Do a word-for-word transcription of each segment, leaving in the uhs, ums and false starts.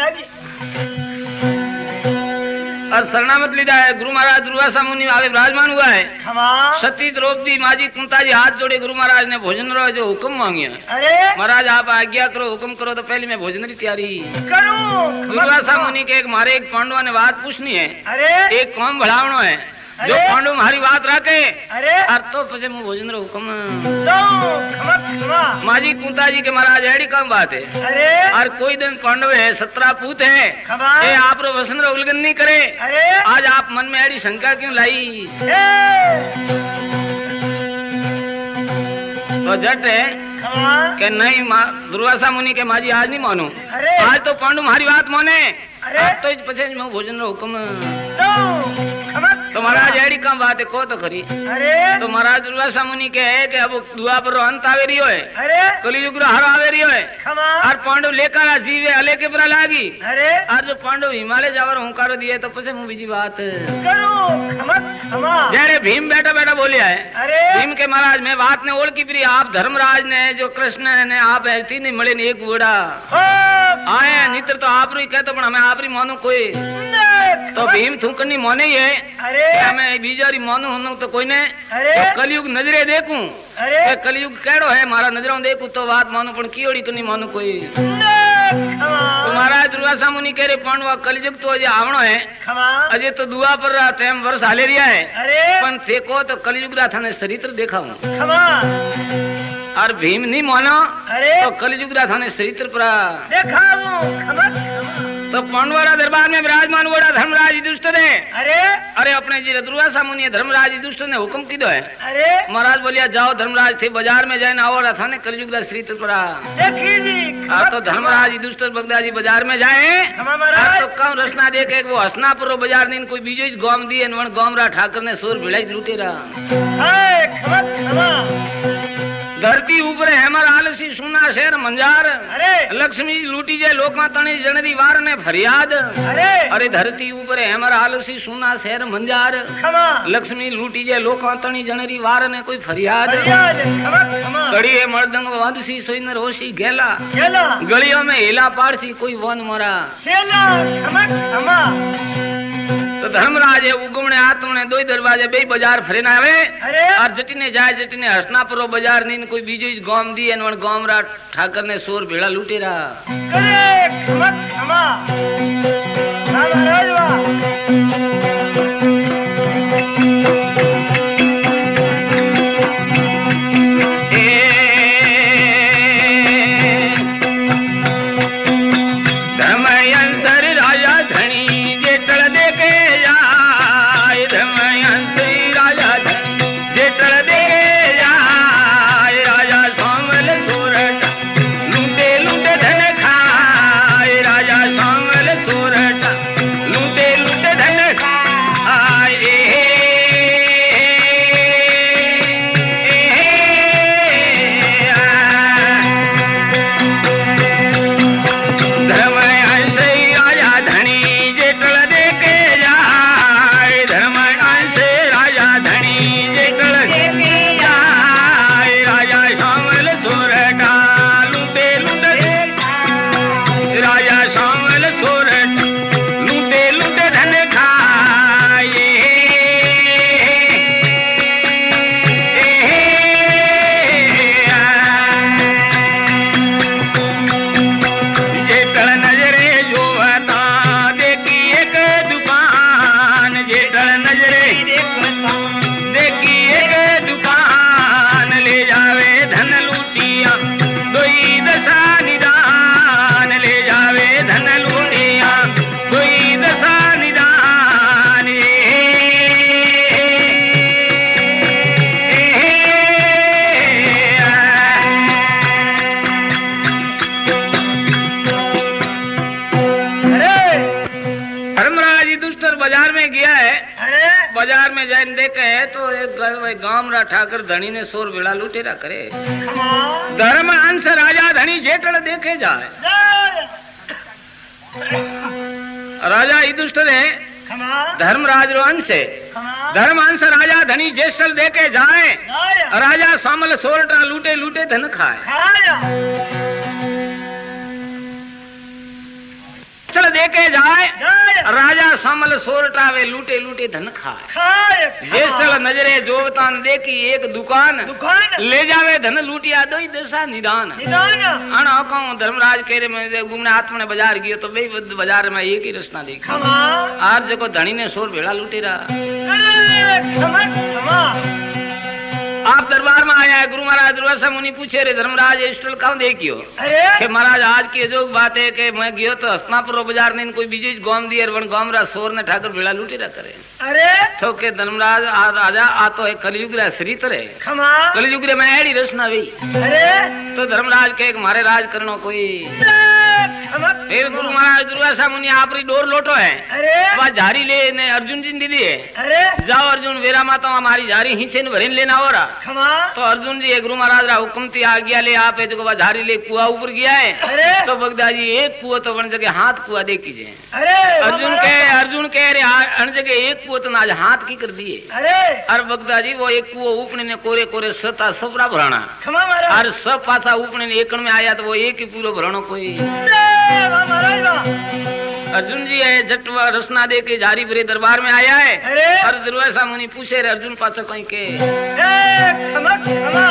लागी और शरणामत लीधा है। गुरु महाराज दुर्वासा मुनि आगे विराजमान हुआ है। सती द्रौपदी माजी कुंता जी हाथ जोड़े गुरु महाराज ने भोजन रो जो हुक्म मांगिया। अरे महाराज आप आज्ञा करो, हुक्म करो तो पहले मैं भोजन की तैयारी करूं। दुर्वासा मुनि के एक मारे एक पांडवा ने बात पूछनी है। अरे एक कौम बढ़ावनो है जो पांडव हमारी बात रखे। अरे और तो पछे मु भोजन रो हुक्म तो खमा खमा माजी कुंता जी के महाराज एड़ी काम बात है। अरे और कोई दिन पांडव है सत्रह पूत है खमा ए आप रो वसन रो उल्लंघन नहीं करे। अरे आज आप मन में एड़ी शंका क्यों लाई? तो जट है कि नहीं दुर्वासा मुनि के माजी आज नहीं मानो। अरे आज तो पांडु हमारी बात माने। अरे तो पछे मैं भोजन रो हुक्म तो खमा तो महाराज एड़ी काम बात है को तो खरी। अरे तो महाराज दुर्वासा मुनि के है कि अब दुआ पर अंत आवे रियो है। अरे कलियुग रो हर आवे रियो है। खमा और पांडव लेकर जीवे अले के पर लागी। अरे और जो पांडव हिमालय जावर हुंकार दिए तो पछे मु बीजी बात करो खमा खमा जरे भीम बैठा बैठा बोलिया है। अरे भीम के महाराज मैं बात ने ओढ़ की प्री आप धर्मराज ने जो कृष्ण ने आप ऐसी नहीं मिले ने एक बूढ़ा आए नित्र तो आप री कहते पण हमें आप री मानो कोई तो भीम थूकनी मोने ही है। अरे मैं बीजारी मानू हूं तो कोई ने अरे तो कलयुग नजरे देखूं। अरे कलयुग केड़ो है मारा नजरों देखूं तो बात मानू पण कीड़ी कनी मानू कोई। तो महाराज दुर्वासा मुनि कह रहे पांडवा कलयुग तो अजय आवणो है। अजय तो दुआ पर टाइम वर्ष हाले रिया है। अरे पण देखो तो कलयुग रा थाने चरित्र देखाऊं। और भीम नहीं मानो अरे तो कलयुग रा थाने चरित्र पर देखाऊं। तो पांडवारा दरबार में विराजमान हुआ धर्मराज युधिष्ठिर ने। अरे अरे अपने जी दुर्वासा मुनि धर्मराज युधिष्ठिर ने हुक्म कीधो है। अरे महाराज बोलिया जाओ धर्मराज थे बाजार में जाए आओ रहा ने कलयुग रा चरित्र पर देखी जी तो धर्मराज युधिष्ठिर बगदा जी बाजार में जाए तो कम रसना देखे वो हसनापुर रो बाजार दिन कोई बीजो गांव दी वन गांव रा ठाकर ने सोर भिड़ाई लूटे रहा। धरती ऊपर हेमर आलसी सुना शहर मंजार। अरे लक्ष्मी लूटी जे लोका तणी जनरी वार ने फरियाद। अरे अरे धरती ऊपर हेमर आलसी सुना शहर मंजार। लक्ष्मी लूटी जे लोका तणी जनरी वार ने कोई फरियाद। गड़िए मर्दंग वादसी सोइनर होशी गेला गलियों में हेला पाड़सी कोई वन मोरा। तो धर्मराज है उगमने आत्मने दो दरवाजे बे बाजार फरेन आवे। और जटीने जाए जटीने हसनापुरो बाजार नीन कोई बीजो गांव दी एन वन गांव रा ठाकर ने सोर भेड़ा लूटे रा। करे खमा खमा महाराज वाह बाजार में जाइन देखे है तो एक गांव रा ठाकर धनी ने सोर बेड़ा लूटेरा करे। धर्म अंश राजा धनी जेठड़ देखे जाए। राजा युधिष्ठिर है धर्मराज रो अंश है। धर्म अंश राजा धनी जेठड़ देखे जाए। राजा सामल सोरटा लूटे लूटे धन खाए। समल देके जाए राजा समल सोरटावे लूटे लूटे धन खाए जेसल नजरे जोवतान देखी एक दुकान ले जावे धन लूटिया दो दशा निदान अण कहूं धर्मराज केरे में घूमने आत्मा ने बाजार गयो तो बे बाजार में एक ही रस्ता देखा आज जो धनी ने सोर भेड़ा लूटे रहा। आप दरबार में आया है गुरु महाराज दुर्वासा मुनि पूछे रे धर्मराज स्टल कहाँ देखियो के महाराज आज की जो बात है कि मैं गयो तो हसनापुर बाजार ने कोई बीजो गांव दी वन गांव रा सोर ने ठाकर भेड़ा लूटे रहा करे अरे तो के धर्मराज आ राजा आ तो है कलयुग रा शरीत रे कलयुग रे मैं एड़ी रचना भी अरे तो धर्मराज के मारे राज करनो कोई फिर गुरु महाराज दुर्वासा मुनि आप री डोर लोटो है वह झारी ले ने अर्जुन जी दीदी है अरे जाओ अर्जुन वेरा माता हमारी झारी हिंसे ने भरीन लेना हो रहा तो अर्जुन जी गुरु महाराज रा हुक्म थी आ गया ले आप है जो झारी ले कुआ ऊपर गया है तो बगदा जी एक कुआ तो बन जगह हाथ कुआ दे कीजिए अरे अर्जुन के अर्जुन कह रहे हर जगह एक कुआ तो आज हाथ की कर दिए अरे और बगदा जी वो एक कुआ उपने ने कोरे कोरे सता सफरा भराना और सब पासा उपने ने एकण में आया तो वो एक ही पूरा भरानो कोई अर्जुन जी है जटवा रसना दे के झारी भरे दरबार में आया है और दुर्वासा मुनि पूछे रे अर्जुन पाछो कहीं के खमा खमा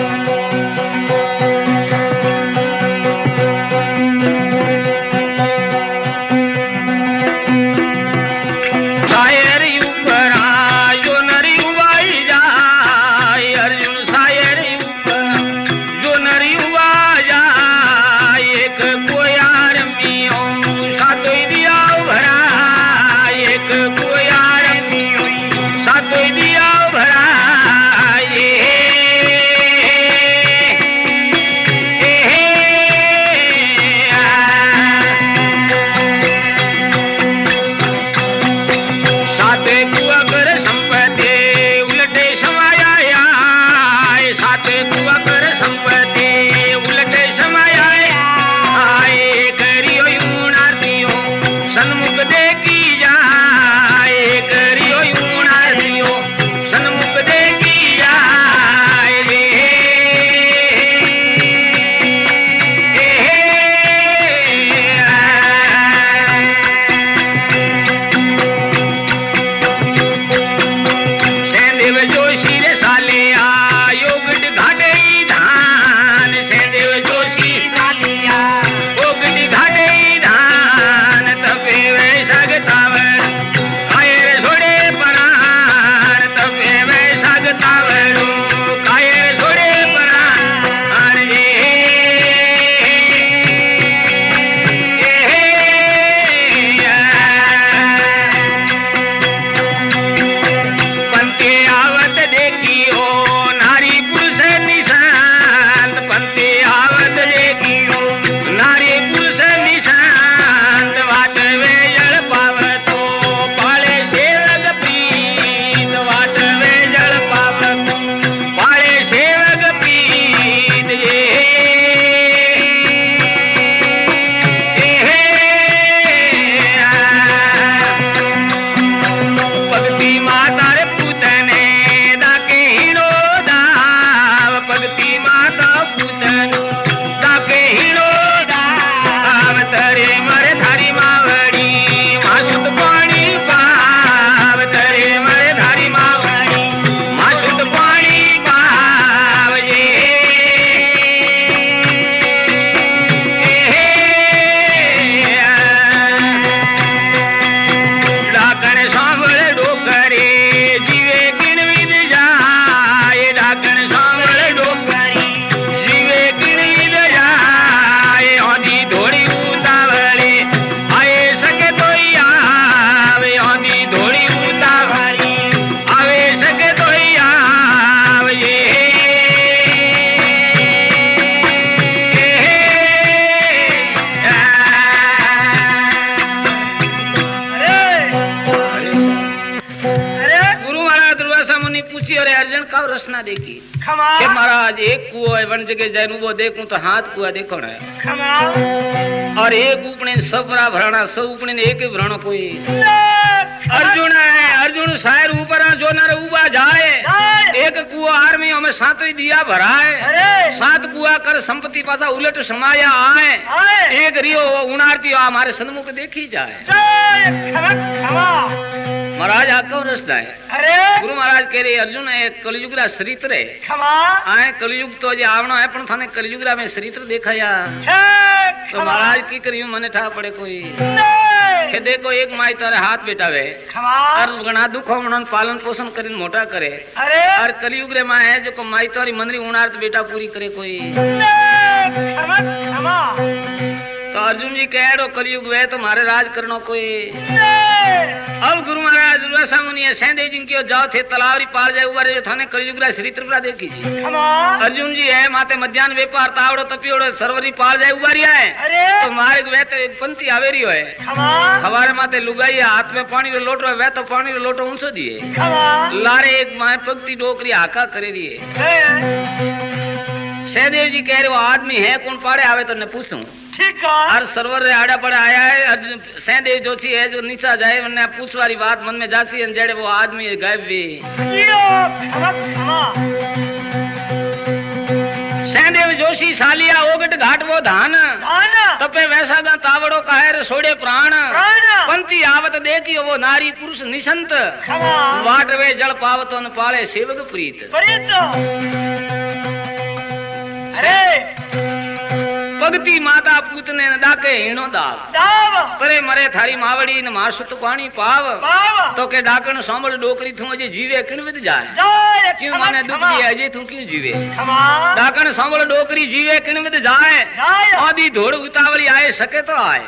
रचना देखी के महाराज एक कुआ है वन जगह जैन वो देखूं तो हाथ कुआ देखो ना और एक उपने सफरा भराना सब उपने एक ही भराना कोई अर्जुन है अर्जुन शायर ऊपर जो नर उबा जाए एक कुआ आर्मी में सातवीं दिया भराए सात कुआ कर संपत्ति पासा उलट समाया आए एक रियो उनारती हमारे सन्मुख देखी जाए। महाराज आको रसदा है अरे गुरु महाराज कह रहे अर्जुन एक कलयुग रा चरित्र है आए कलयुग तो जे आवनो है पण थाने कलयुग रा में चरित्र देखाया तो महाराज की करियो मने ठा पड़े कोई के देखो एक माई तारे हाथ बेटावे और घना दुख मन पालन पोषण करीन मोटा करे अरे और कलयुग रे मां है जो को माई तारी मनरी उनार्थ बेटा पूरी करे कोई तो अर्जुन जी कह रहे कलयुग वे तो मारे राज करनो कोई अब गुरु महाराज दुर्वासा मुनि सेंधे जिनकी जाओ थे तलावरी पार जाए उबारे जो थाने कलयुग रा श्री त्रिपुरा देखी जी अर्जुन जी है माते मध्यान व्यापार तावड़ो तपियोड़ो सरवरी पार जाए उबारी आए तो मारे वे तो एक पंथी आवेरी होए हमारे माते लुगाई हाथ में पानी रो लोटो वे तो पानी रो लोटो ऊंचो दिए लारे एक माए पगती डोकरी हाका करे रही है। सहदेव जी कह रहे वो आदमी है कौन पाड़े आवे तो ने पूछूं ठीक है हर सरवर रे आड़ा पड़ा आया है सहदेव जोशी है जो नीचा जाए उन्हें पूछ वाली बात मन में जाती है जेड़े वो आदमी गायब भी सहदेव जोशी सालिया ओगट घाट वो धान तपे वैसा गा तावड़ो कायर सोड़े प्राण पंथी आवत देखी वो नारी पुरुष निशंत वाट वे जल पावतो न पाले सेवक प्रीत भगती माता पूतने न डाके हीणो दाव करे मरे थारी मावड़ी न मासुत पानी पाव तो के डाकण सांभळ डोकरी थू अजे जीवे किण विद जाए क्यों माने दुख दिए अजे तू क्यों जीवे डाकण सांभळ डोकरी जीवे किण विद जाए आदि धोड़ उतावली आए सके तो आए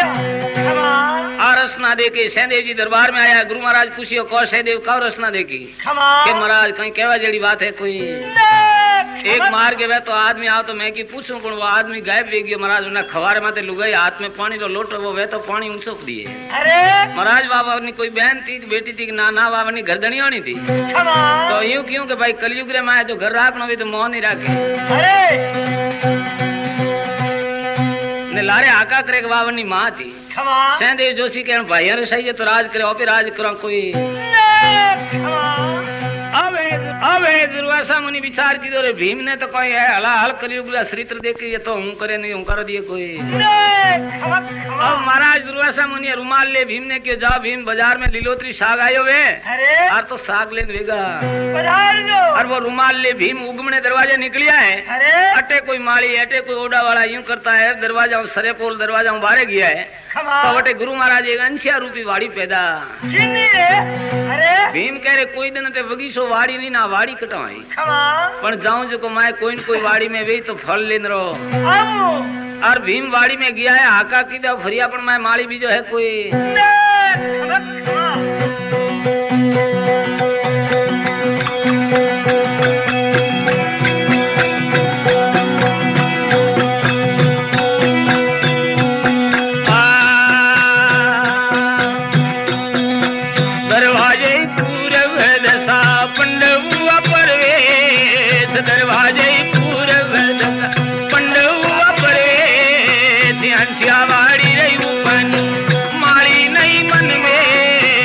आ रसना देके सहदेव जी दरबार में आया गुरु महाराज पूछियो कौ सहदेव कौ रसना देखी के महाराज कहीं कहवा जेड़ी बात है कोई एक मार के वे तो आदमी आओ तो मैं की पूछूं पण वो आदमी गायब वे गयो महाराज उन्हें खवारे माते लुगाई हाथ में पानी रो लोटो वो वे तो पानी ऊंचो दिए अरे महाराज बाबा ने कोई बहन थी बेटी थी ना ना बाबा ने घरधनी होनी थी तो यूं क्यों के भाई कलयुग रे माए जो घर राखनो भी तो मोह नहीं राखे ने लारे आका करे बाबा नी मां थी सहदेव जोशी के भाई अरे सही है तो राज करे ओपे राज करो कोई अवे दुर्वासा मुनि विचार की दो रे भीम ने तो कोई है हला हल कलयुग रा चरित्र देख ये तो हूं करे नहीं हूं कर दिए कोई अब महाराज दुर्वासा मुनि रुमाल ले भीम ने क्यों जा भीम बाजार में लीलोत्री साग आयो वे और तो साग ले वेगा और वो रुमाल ले भीम उगमने दरवाजे निकलिया है अटे कोई माली अटे कोई ओडा वाला यूं करता है दरवाजा सरे पोल दरवाजा बाहर गया है तो बटे गुरु महाराज एक अंशिया रूपी वाड़ी पैदा भीम कह रहे कोई दिन ते वगीसो वाड़ी नहीं ना वाड़ी कटवाई पर जाऊं जो को माए कोई न कोई वाड़ी में वे तो फल लेन रो और भीम वाड़ी में गया है हाका की दो फरिया पर मैं माली भी जो है कोई वाड़ी रही ऊपन माली नहीं मन में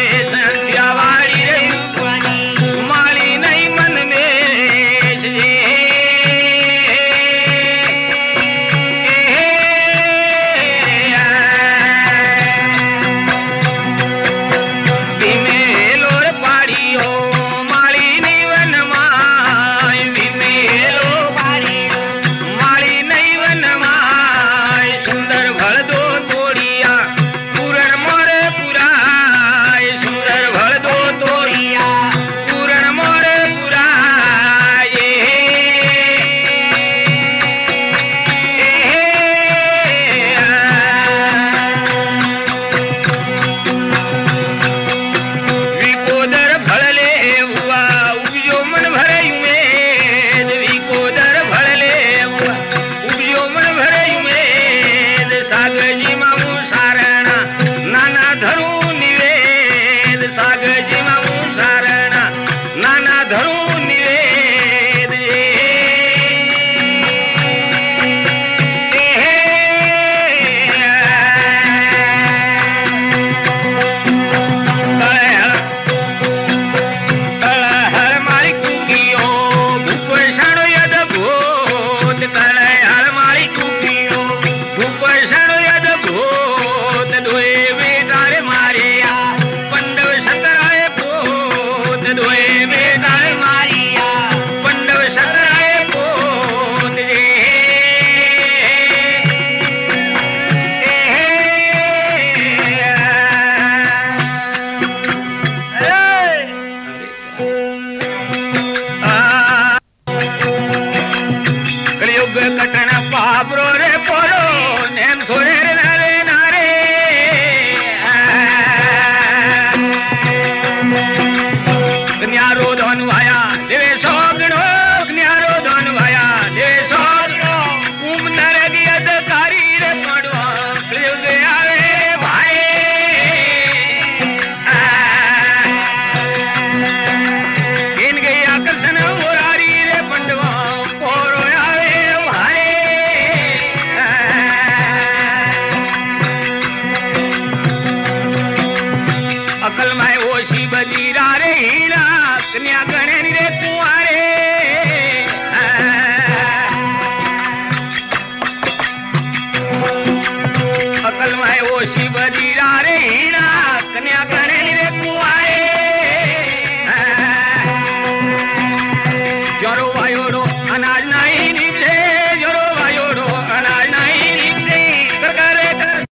शिवजी